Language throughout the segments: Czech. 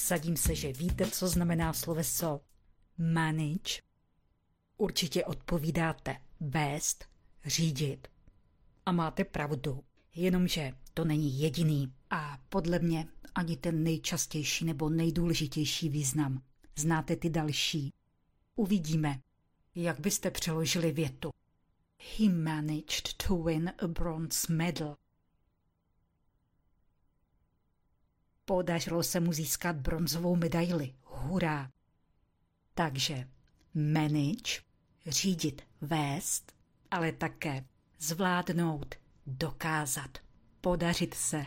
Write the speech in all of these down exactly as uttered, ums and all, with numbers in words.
Vsadím se, že víte, co znamená sloveso manage. Určitě odpovídáte vést, řídit. A máte pravdu, jenomže to není jediný a podle mě ani ten nejčastější nebo nejdůležitější význam. Znáte ty další? Uvidíme, jak byste přeložili větu. He managed to win a bronze medal. Podařilo se mu získat bronzovou medaili. Hurá! Takže manage, řídit, vést, ale také zvládnout, dokázat, podařit se.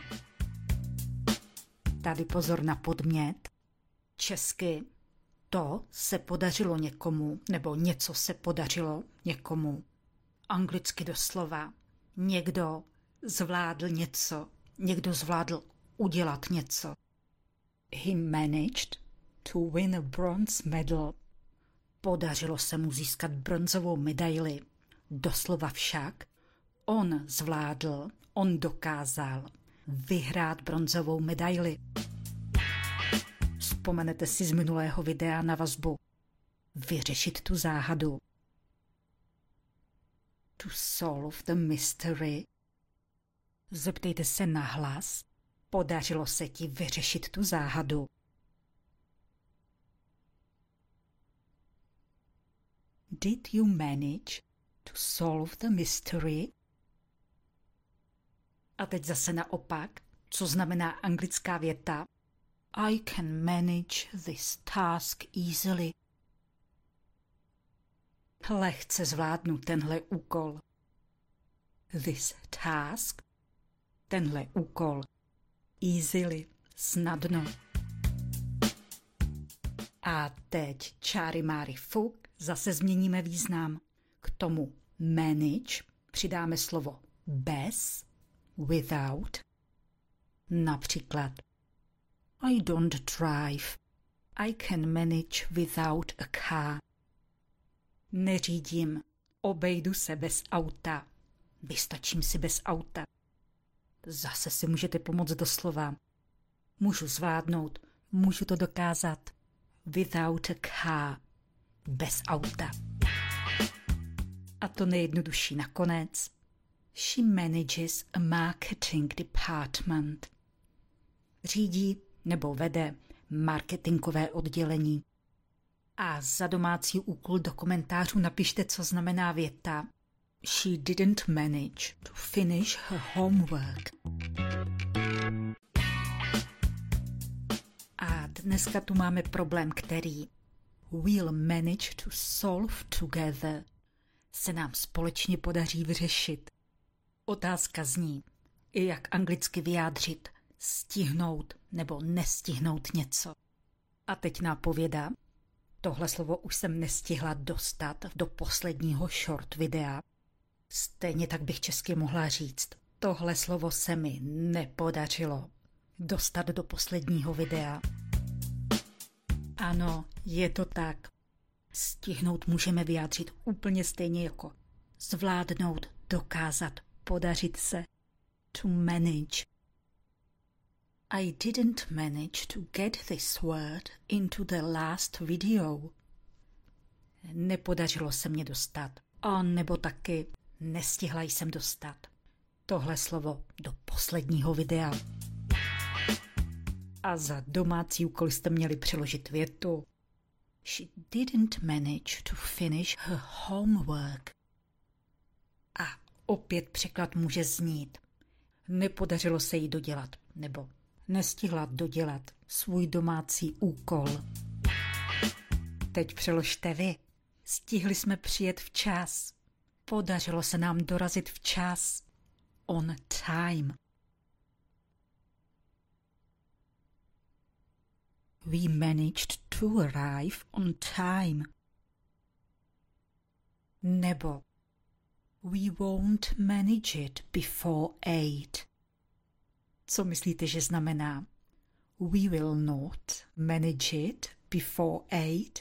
Tady pozor na podmět. Česky to se podařilo někomu, nebo něco se podařilo někomu. Anglicky doslova někdo zvládl něco, někdo zvládl udělat něco. He managed to win a bronze medal. Podařilo se mu získat bronzovou medaili. Doslova však on zvládl, on dokázal vyhrát bronzovou medaili. Vzpomenete si z minulého videa na vazbu. Vyřešit tu záhadu. To solve the mystery. Zeptejte se nahlas. Podařilo se ti vyřešit tu záhadu. Did you manage to solve the mystery? A teď zase naopak, co znamená anglická věta I can manage this task easily. Lehce zvládnu tenhle úkol. This task, tenhle úkol. Easily, snadno. A teď čáry máry fuk, zase změníme význam. K tomu manage přidáme slovo bez, without. Například I don't drive. I can manage without a car. Neřídím, obejdu se bez auta. Vystačím si bez auta. Zase si můžete pomoct doslova. Můžu zvládnout, můžu to dokázat. Without a car. Bez auta. A to nejjednodušší nakonec. She manages a marketing department. Řídí nebo vede marketingové oddělení. A za domácí úkol do komentářů napište, co znamená věta She didn't manage to finish her homework. A dneska tu máme problém, který we'll manage to solve together. Se nám společně podaří vyřešit. Otázka zní, jak anglicky vyjádřit stihnout nebo nestihnout něco. A teď nápověda. Tohle slovo už jsem nestihla dostat do posledního short videa. Stejně tak bych česky mohla říct. Tohle slovo se mi nepodařilo dostat do posledního videa. Ano, je to tak. Stihnout můžeme vyjádřit úplně stejně jako zvládnout, dokázat, podařit se. To manage. I didn't manage to get this word into the last video. Nepodařilo se mě dostat. A nebo taky nestihla jsem dostat tohle slovo do posledního videa. A za domácí úkol jste měli přeložit větu She didn't manage to finish her homework. A opět překlad může znít nepodařilo se jí dodělat nebo nestihla dodělat svůj domácí úkol. Teď přeložte vy. Stihli jsme přijet včas. Podařilo se nám dorazit včas. On time. We managed to arrive on time. Nebo we won't manage it before eight. Co myslíte, že znamená? We will not manage it before eight.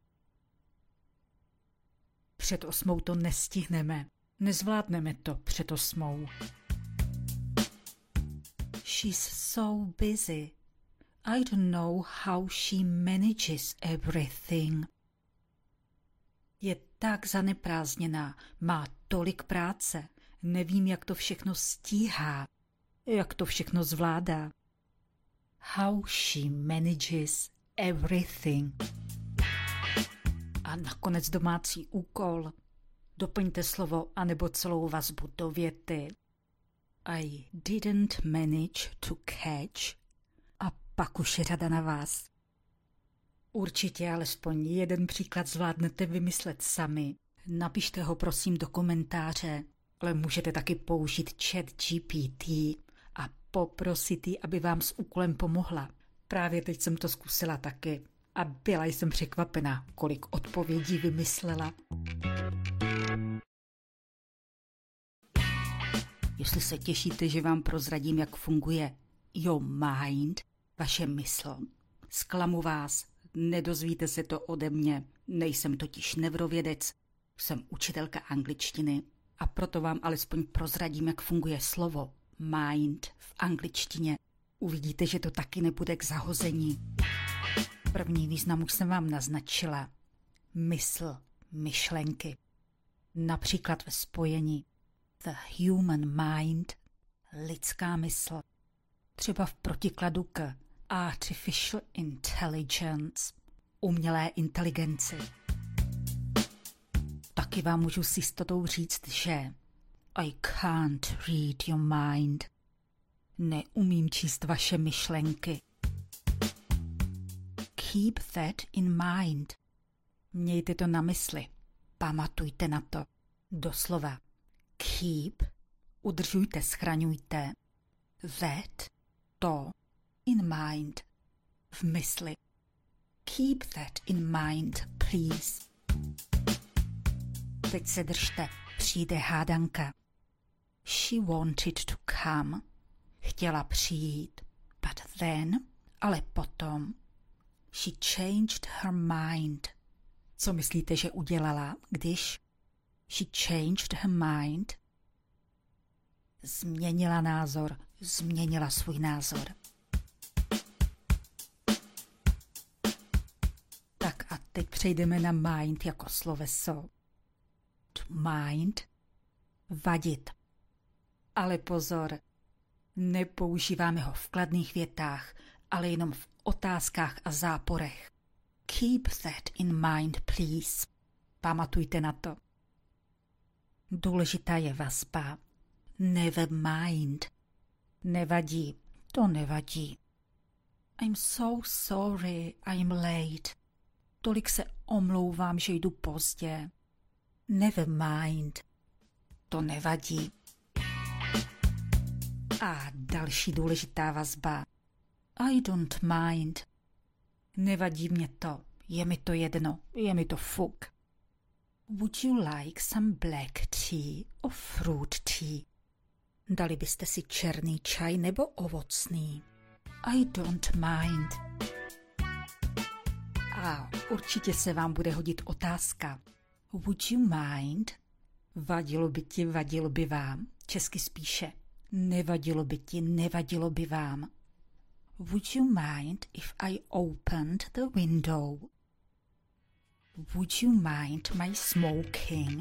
Před osmou to nestihneme. Nezvládneme to před osmou. She's so busy. I don't know how she manages everything. Je tak zaneprázdněná, má tolik práce, nevím, jak to všechno stíhá, jak to všechno zvládá. How she manages everything. A nakonec domácí úkol. Doplňte slovo anebo celou vazbu do věty. I didn't manage to catch. A pak už je řada na vás. Určitě alespoň jeden příklad zvládnete vymyslet sami. Napište ho prosím do komentáře, ale můžete taky použít chat G P T a poprosit ji, aby vám s úkolem pomohla. Právě teď jsem to zkusila taky a byla jsem překvapena, kolik odpovědí vymyslela. Jestli se těšíte, že vám prozradím, jak funguje your mind, vaše mysl, zklamu vás, nedozvíte se to ode mě, nejsem totiž neurovědec, jsem učitelka angličtiny a proto vám alespoň prozradím, jak funguje slovo mind v angličtině. Uvidíte, že to taky nebude k zahození. První význam už jsem vám naznačila. Mysl, myšlenky. Například ve spojení the human mind, lidská mysl. Třeba v protikladu k artificial intelligence, umělé inteligenci. Taky vám můžu s jistotou říct, že I can't read your mind. Neumím číst vaše myšlenky. Keep that in mind. Mějte to na mysli. Pamatujte na to. Doslova. Keep. Udržujte, schraňujte. That. To. In mind. V mysli. Keep that in mind, please. Teď se držte. Přijde hádanka. She wanted to come. Chtěla přijít. But then, ale potom, she changed her mind. Co myslíte, že udělala, když she changed her mind? Změnila názor, změnila svůj názor. Tak a teď přejdeme na mind jako sloveso. To mind, vadit. Ale pozor, nepoužíváme ho v kladných větách, ale jenom v otázkách a záporech. Keep that in mind, please. Pamatujte na to. Důležitá je vazba. Never mind. Nevadí, to nevadí. I'm so sorry, I'm late. Tolik se omlouvám, že jdu pozdě. Never mind. To nevadí. A další důležitá vazba. I don't mind. Nevadí mě to, je mi to jedno, je mi to fuk. Would you like some black tea or fruit tea? Dali byste si černý čaj nebo ovocný? I don't mind. A určitě se vám bude hodit otázka. Would you mind? Vadilo by ti, vadilo by vám. Česky spíše. Nevadilo by ti, nevadilo by vám. Would you mind if I opened the window? Would you mind my smoking?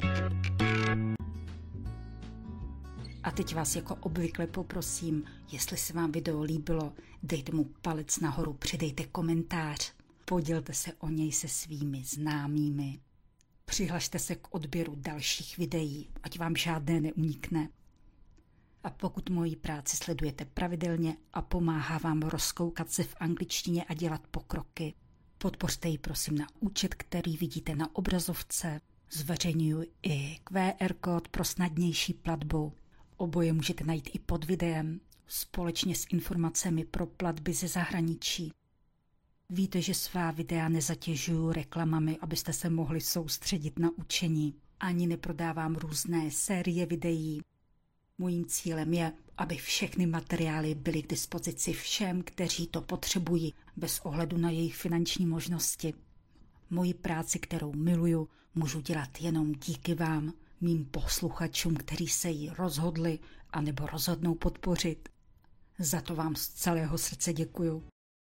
A teď vás jako obvykle poprosím, jestli se vám video líbilo, dejte mu palec nahoru, přidejte komentář, podělte se o něj se svými známými. Přihlašte se k odběru dalších videí, ať vám žádné neunikne. A pokud moji práci sledujete pravidelně a pomáhá vám rozkoukat se v angličtině a dělat pokroky, podpořte ji prosím na účet, který vidíte na obrazovce. Zveřejňuji i Q R kód pro snadnější platbu. Oboje můžete najít i pod videem, společně s informacemi pro platby ze zahraničí. Víte, že svá videa nezatěžuju reklamami, abyste se mohli soustředit na učení. Ani neprodávám různé série videí. Mojím cílem je, aby všechny materiály byly k dispozici všem, kteří to potřebují, bez ohledu na jejich finanční možnosti. Moji práci, kterou miluju, můžu dělat jenom díky vám, mým posluchačům, kteří se ji rozhodli anebo rozhodnou podpořit. Za to vám z celého srdce děkuju.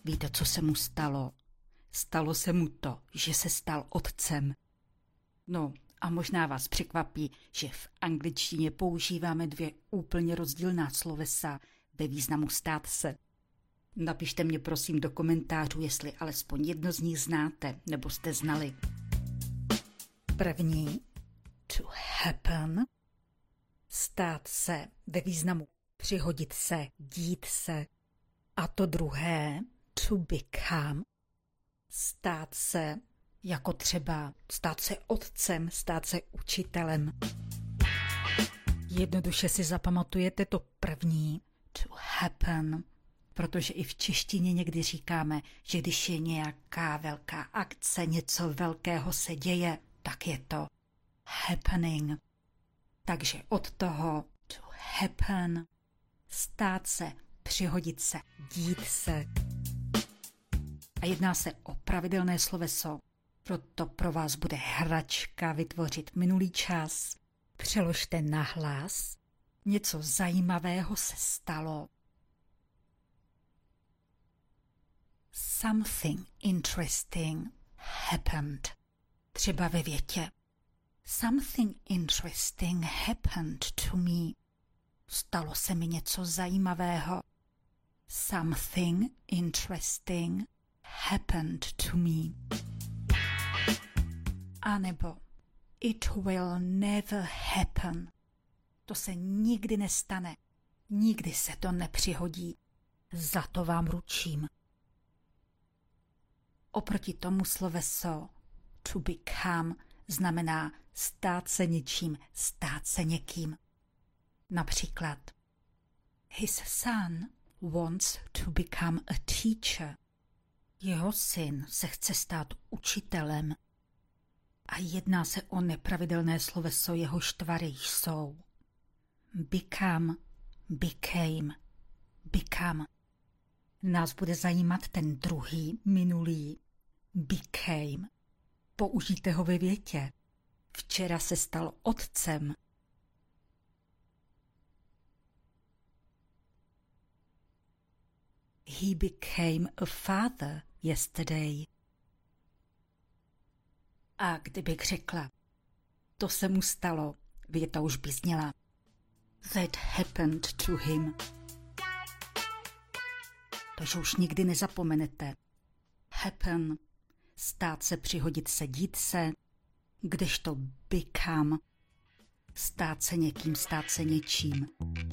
Víte, co se mu stalo? Stalo se mu to, že se stal otcem. No a možná vás překvapí, že v angličtině používáme dvě úplně rozdílná slovesa ve významu stát se. Napište mě prosím do komentářů, jestli alespoň jedno z nich znáte, nebo jste znali. První, to happen, stát se ve významu přihodit se, dít se. A to druhé, to become, stát se, jako třeba stát se otcem, stát se učitelem. Jednoduše si zapamatujete to první, to happen, protože i v češtině někdy říkáme, že když je nějaká velká akce, něco velkého se děje, tak je to happening. Takže od toho to happen, stát se, přihodit se, dít se. A jedná se o pravidelné sloveso, proto pro vás bude hračka vytvořit minulý čas. Přeložte na hlas. Něco zajímavého se stalo. Something interesting happened. Třeba ve větě. Something interesting happened to me. Stalo se mi něco zajímavého. Something interesting happened to me. A nebo it will never happen. To se nikdy nestane. Nikdy se to nepřihodí. Za to vám ručím. Oproti tomu sloveso to become znamená stát se něčím, stát se někým. Například his son wants to become a teacher. Jeho syn se chce stát učitelem. A jedná se o nepravidelné sloveso, jehož tvary jsou become, became, become. Nás bude zajímat ten druhý, minulý, became. Použijte ho ve větě. Včera se stal otcem. He became a father yesterday. A kdybych řekla, to se mu stalo, věta už by zněla that happened to him. Takže už nikdy nezapomenete. Happen, stát se, přihodit se, dít se, kdežto become, stát se někým, stát se něčím.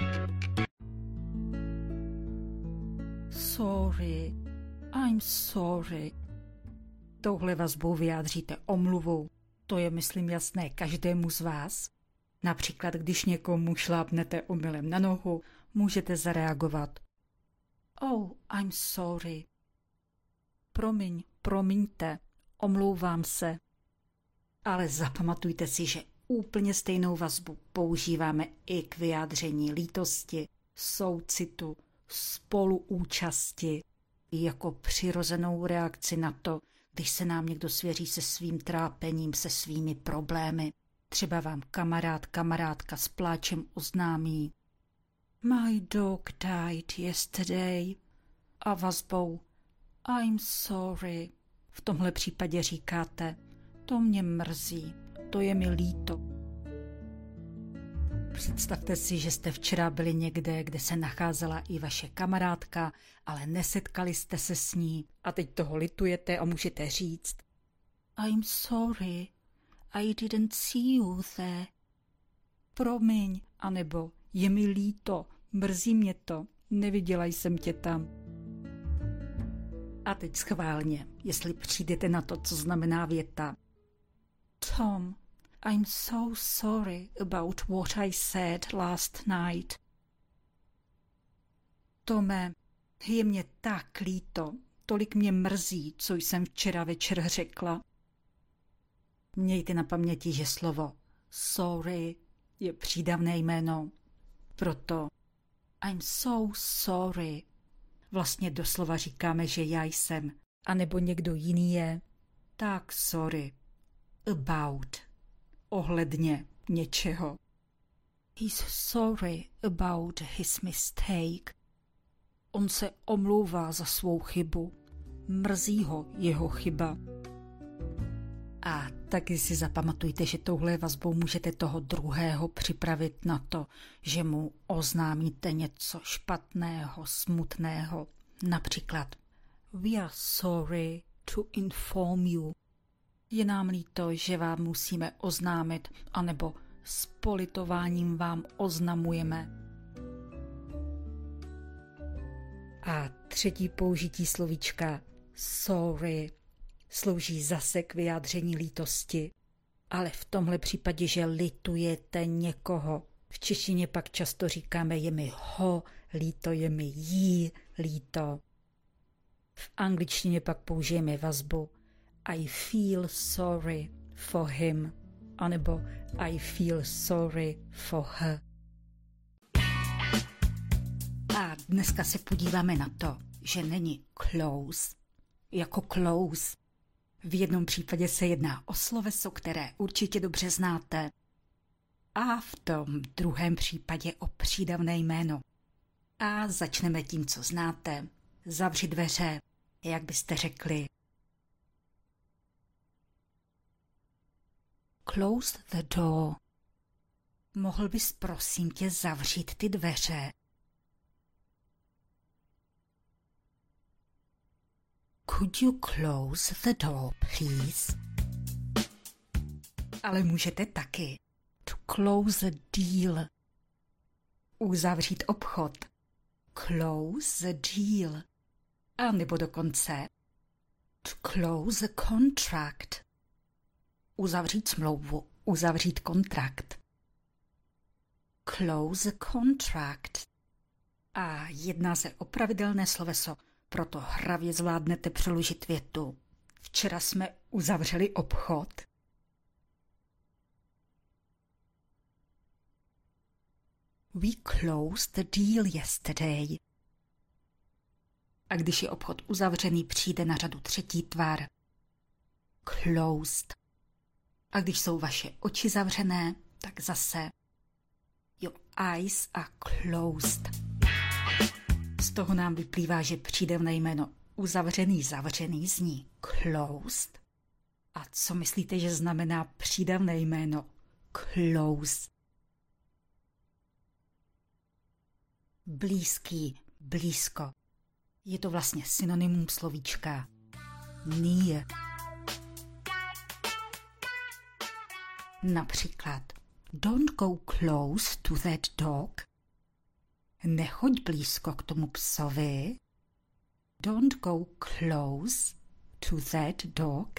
Sorry, I'm sorry. Touhle vazbou vyjádříte omluvu. To je, myslím, jasné každému z vás. Například, když někomu šlápnete omylem na nohu, můžete zareagovat. Oh, I'm sorry. Promiň, promiňte, omlouvám se. Ale zapamatujte si, že úplně stejnou vazbu používáme i k vyjádření lítosti, soucitu, spoluúčasti, jako přirozenou reakci na to, když se nám někdo svěří se svým trápením, se svými problémy. Třeba vám kamarád, kamarádka s pláčem oznámí My dog died yesterday a vazbou I'm sorry. V tomhle případě říkáte to mě mrzí, to je mi líto. Představte si, že jste včera byli někde, kde se nacházela i vaše kamarádka, ale nesetkali jste se s ní a teď toho litujete a můžete říct I'm sorry, I didn't see you there. Promiň, anebo je mi líto, mrzí mě to, neviděla jsem tě tam. A teď schválně, jestli přijdete na to, co znamená věta. Tom, I'm so sorry about what I said last night. Tome, je mě tak líto, tolik mě mrzí, co jsem včera večer řekla. Mějte na paměti, že slovo sorry je přídavné jméno. Proto I'm so sorry. Vlastně doslova říkáme, že já jsem, anebo někdo jiný je. Tak sorry. About. Ohledně něčeho. He's sorry about his mistake. On se omlouvá za svou chybu. Mrzí ho jeho chyba. A taky si zapamatujte, že touhle vazbou můžete toho druhého připravit na to, že mu oznámíte něco špatného, smutného. Například We are sorry to inform you. Je nám líto, že vám musíme oznámit, anebo s politováním vám oznamujeme. A třetí použití slovíčka sorry slouží zase k vyjádření lítosti, ale v tomhle případě, že litujete někoho. V češtině pak často říkáme je mi ho líto, je mi jí líto. V angličtině pak použijeme vazbu I feel sorry for him, anebo I feel sorry for her. A dneska se podíváme na to, že není close jako close. V jednom případě se jedná o sloveso, které určitě dobře znáte, a v tom druhém případě o přídavné jméno. A začneme tím, co znáte. Zavři dveře, jak byste řekli. Close the door. Mohl bys prosím tě zavřít ty dveře? Could you close the door, please? Ale můžete taky. To close the deal. Uzavřít obchod. Close the deal. A nebo dokonce to close the contract. Uzavřít smlouvu, uzavřít kontrakt. Close the contract. A jedná se o pravidelné sloveso, proto hravě zvládnete přeložit větu. Včera jsme uzavřeli obchod. We closed the deal yesterday. A když je obchod uzavřený, přijde na řadu třetí tvar. Closed. A když jsou vaše oči zavřené, tak zase your eyes are closed. Z toho nám vyplývá, že přídavné jméno uzavřený, zavřený zní closed. A co myslíte, že znamená přídavné jméno close? Blízký, blízko. Je to vlastně synonymum slovíčka near. Například don't go close to that dog. Nechoď blízko k tomu psovi. Don't go close to that dog.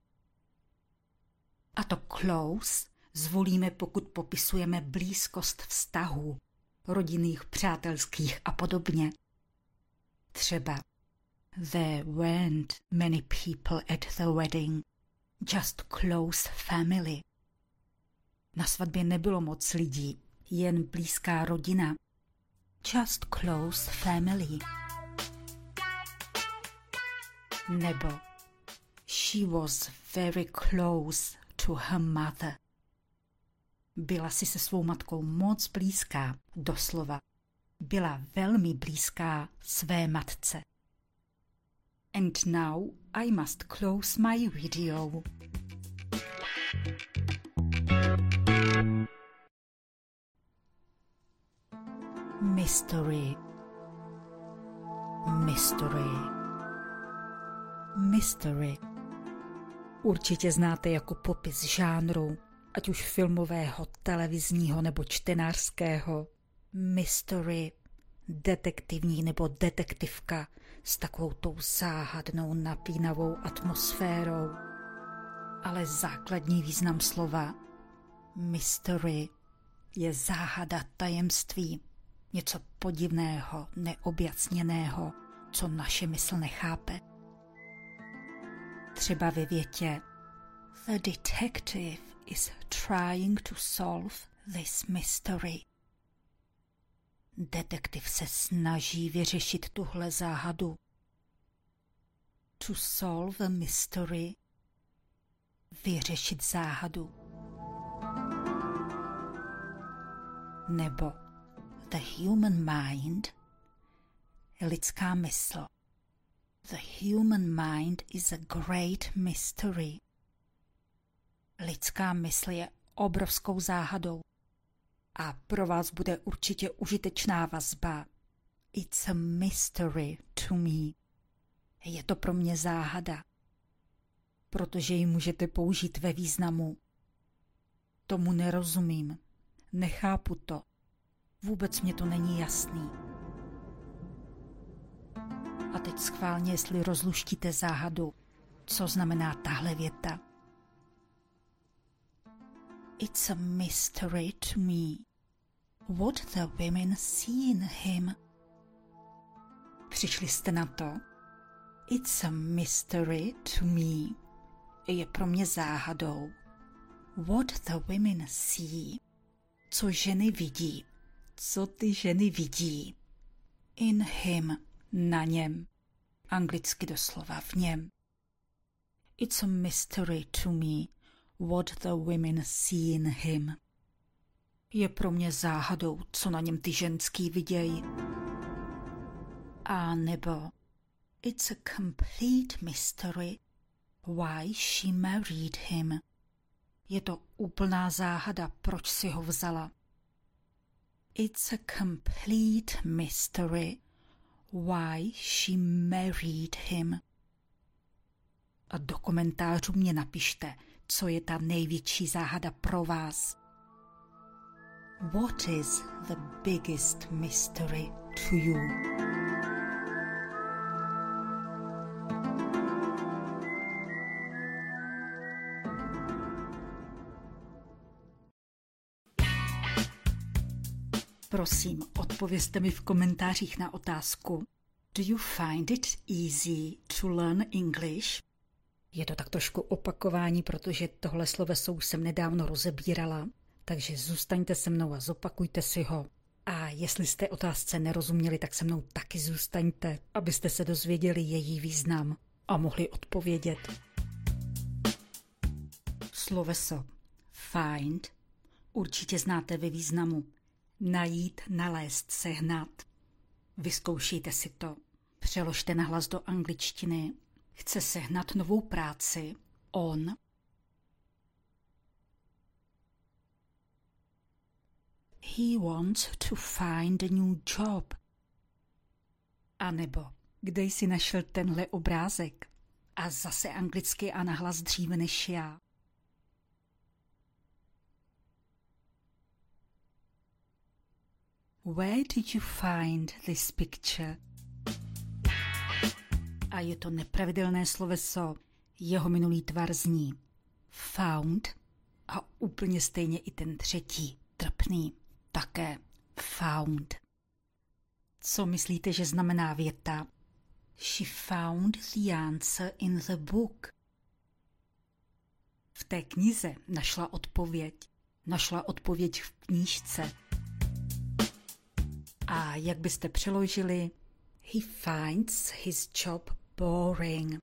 A to close zvolíme, pokud popisujeme blízkost vztahů, rodinných, přátelských a podobně. Třeba there weren't many people at the wedding, just close family. Na svatbě nebylo moc lidí, jen blízká rodina. Just close family. Nebo she was very close to her mother. Byla si se svou matkou moc blízká, doslova. Byla velmi blízká své matce. And now I must close my video. Mystery. Mystery. Mystery. Určitě znáte jako popis žánru, ať už filmového, televizního nebo čtenářského. Mystery, detektivní nebo detektivka s takovou tou záhadnou, napínavou atmosférou. Ale základní význam slova mystery je záhada, tajemství, něco podivného, neobjasněného, co naše mysl nechápe. Třeba ve větě The detective is trying to solve this mystery. Detektiv se snaží vyřešit tuhle záhadu. To solve a mystery. Vyřešit záhadu. Nebo the human mind, lidská mysl. The human mind is a great mystery. Lidská mysl je obrovskou záhadou. A pro vás bude určitě užitečná vazba. It's a mystery to me. Je to pro mě záhada, protože ji můžete použít ve významu. Tomu nerozumím, nechápu to, vůbec mě to není jasný. A teď schválně, jestli rozluštíte záhadu, co znamená tahle věta. It's a mystery to me what the women see in him. Přišli jste na to? It's a mystery to me. Je pro mě záhadou. What the women see. Co ženy vidí. Co ty ženy vidí. In him. Na něm. Anglicky doslova v něm. It's a mystery to me what the women see in him. Je pro mě záhadou, co na něm ty ženský vidějí. A nebo it's a complete mystery why she married him. Je to úplná záhada, proč si ho vzala. It's a complete mystery why she married him. A do komentářů mě napište, co je ta největší záhada pro vás. What is the biggest mystery to you? Prosím, odpovězte mi v komentářích na otázku. Do you find it easy to learn English? Je to tak trošku opakování, protože tohle sloveso už jsem nedávno rozebírala, takže zůstaňte se mnou a zopakujte si ho. A jestli jste otázce nerozuměli, tak se mnou taky zůstaňte, abyste se dozvěděli její význam a mohli odpovědět. Sloveso find určitě znáte ve významu najít, nalézt, sehnat. Vyzkoušejte si to. Přeložte nahlas do angličtiny. Chce sehnat novou práci. On. He wants to find a new job. A nebo, kde jsi našel tenhle obrázek? A zase anglicky a nahlas dříve než já. Where did you find this picture? A je to nepravidelné sloveso, jeho minulý tvar zní found a úplně stejně i ten třetí, trpný, také found. Co myslíte, že znamená věta? She found the answer in the book. V té knize našla odpověď. Našla odpověď v knížce. A jak byste přeložili? He finds his job boring.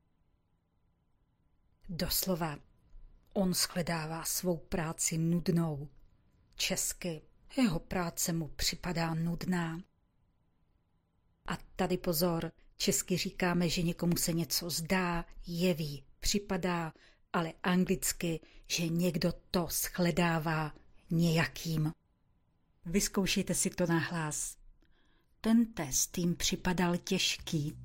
Doslova, on shledává svou práci nudnou. Česky, jeho práce mu připadá nudná. A tady pozor, česky říkáme, že někomu se něco zdá, jeví, připadá, ale anglicky, že někdo to shledává nějakým. Vyzkoušejte si to nahlas. Ten test jim připadal těžký.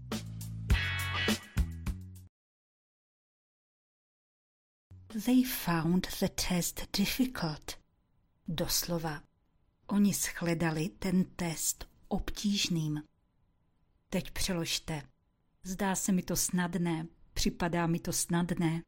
They found the test difficult. Doslova. Oni shledali ten test obtížným. Teď přeložte. Zdá se mi to snadné, připadá mi to snadné.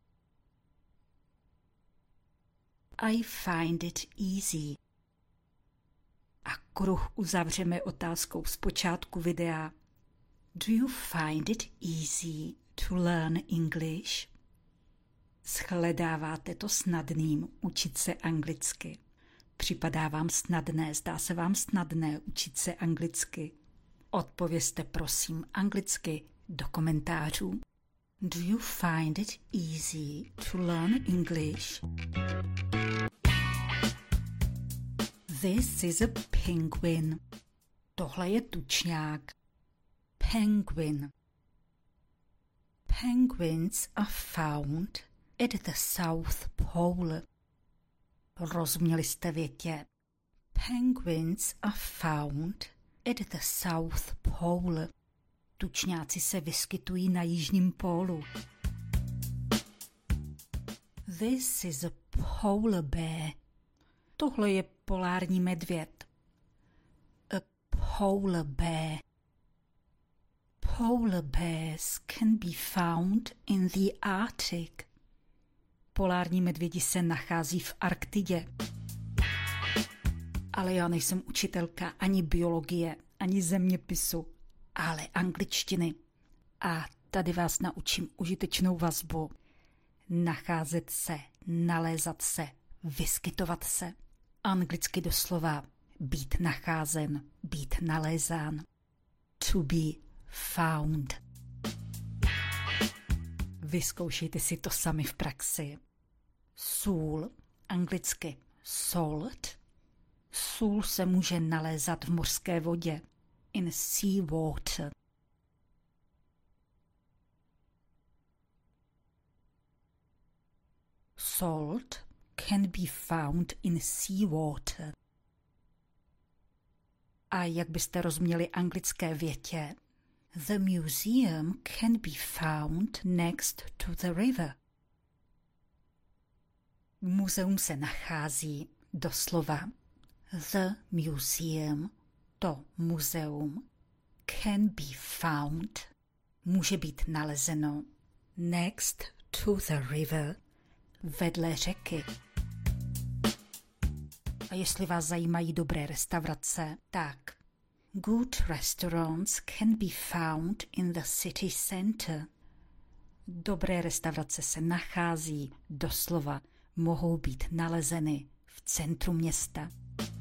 I find it easy. A kruh uzavřeme otázkou z počátku videa. Do you find it easy to learn English? Shledáváte to snadným učit se anglicky? Připadá vám snadné, zdá se vám snadné učit se anglicky? Odpovězte prosím anglicky do komentářů. Do you find it easy to learn English? This is a penguin. Tohle je tučňák. Penguin. Penguins are found at the South Pole. Rozuměli jste větě? Penguins are found at the South Pole. Tučňáci se vyskytují na jižním pólu. This is a polar bear. Tohle je polární medvěd. A polar bear. Polar bears can be found in the Arctic. Polární medvědi se nachází v Arktidě. Ale já nejsem učitelka ani biologie, ani zeměpisu, ale angličtiny. A tady vás naučím užitečnou vazbu. Nacházet se, nalézat se, vyskytovat se. Anglicky doslova být nacházen, být nalézán. To be found. Vyzkoušejte si to sami v praxi. Sůl, anglicky salt. Sůl se může nalézat v mořské vodě. In sea water. Salt can be found in sea water. A jak byste rozuměli anglické větě? The museum can be found next to the river. Muzeum se nachází doslova. The museum, to muzeum, can be found, může být nalezeno next to the river, vedle řeky. A jestli vás zajímají dobré restaurace, tak good restaurants can be found in the city center. Dobré restaurace se nachází, doslova, mohou být nalezeny v centru města.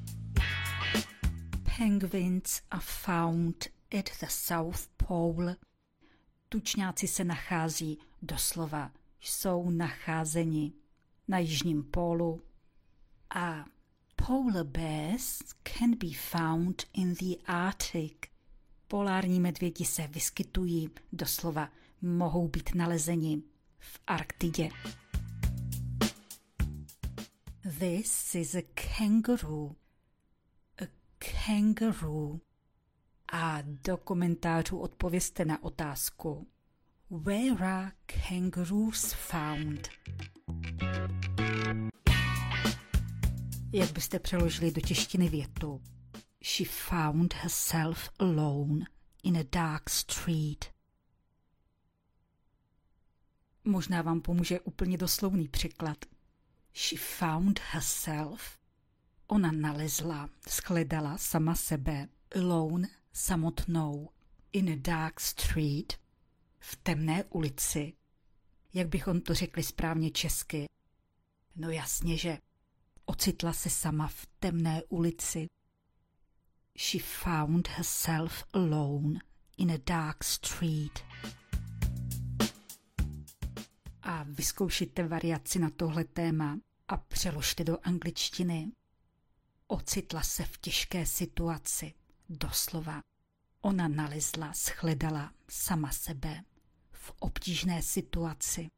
Penguins are found at the South Pole. Tučňáci se nachází, doslova, jsou nacházeni na jižním pólu. A polar bears can be found in the Arctic. Polární medvědi se vyskytují, doslova, mohou být nalezeni v Arktidě. This is a kangaroo. A kangaroo. A do komentářů odpovězte na otázku. Where are kangaroos found? Jak byste přeložili do češtiny větu? She found herself alone in a dark street. Možná vám pomůže úplně doslovný překlad. She found herself. Ona nalezla, shledala sama sebe, alone, samotnou, in a dark street, v temné ulici. Jak bychom to řekli správně česky? No jasně, že ocitla se sama v temné ulici. She found herself alone in a dark street. A vyzkoušejte variaci na tohle téma a přeložte do angličtiny. Ocitla se v těžké situaci, doslova. Ona nalezla, shledala sama sebe v obtížné situaci.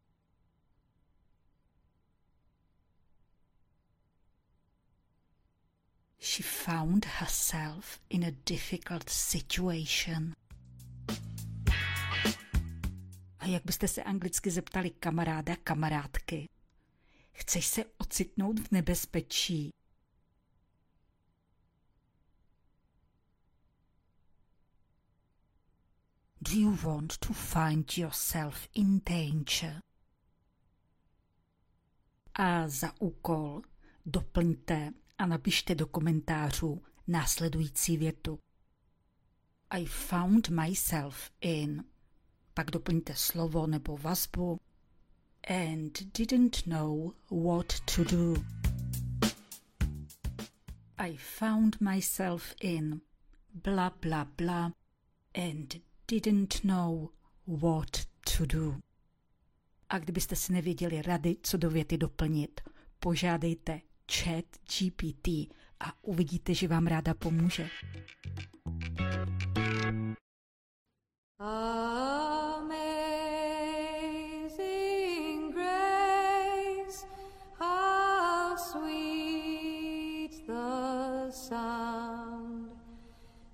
She found herself in a difficult situation. A jak byste se anglicky zeptali kamaráda, kamarádky? Chceš se ocitnout v nebezpečí? Do you want to find yourself in danger? A za úkol doplňte a napište do komentářů následující větu. I found myself in. Pak doplňte slovo nebo vazbu. And didn't know what to do. I found myself in bla bla bla and didn't know what to do. A kdybyste si nevěděli rady, co do věty doplnit, požádejte Chat G P T a uvidíte, že vám ráda pomůže. Amen.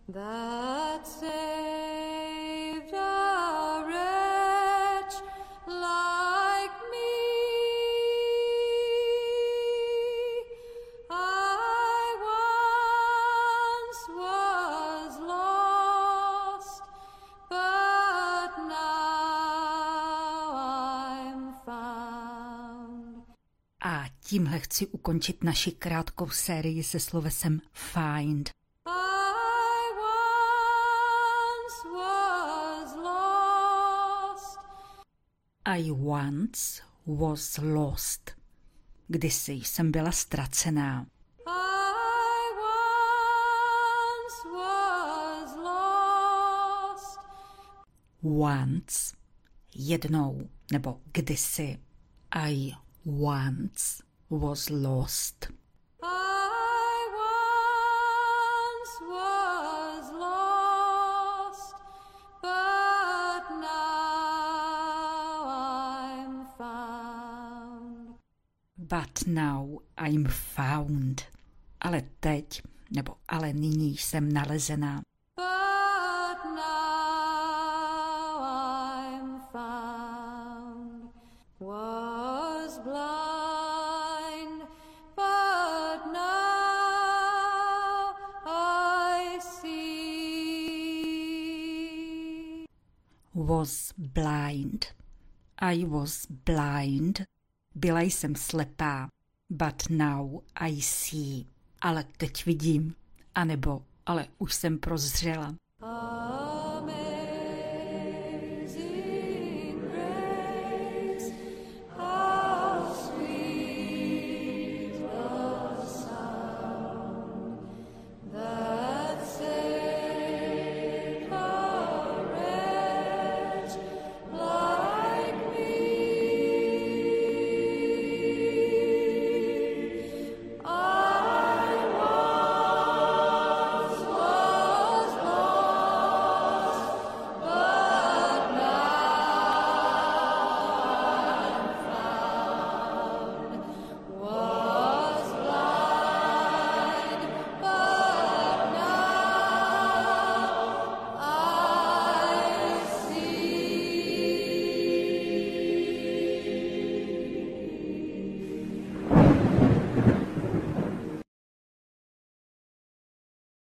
that saved a wretch like me. I once was lost, but now I'm found. A tímhle chci ukončit naši krátkou sérii se slovesem find. I once was lost. Kdysi jsem byla ztracená. I once was lost. Once, jednou, nebo kdysi. I once was lost. I once was lost, but now I'm found. But now I'm found. Ale teď, nebo ale nyní jsem nalezená. But now I'm found. Was blind, but now I see. Was blind. I was blind. Byla jsem slepá. But now I see. Ale teď vidím. A nebo ale už jsem prozřela.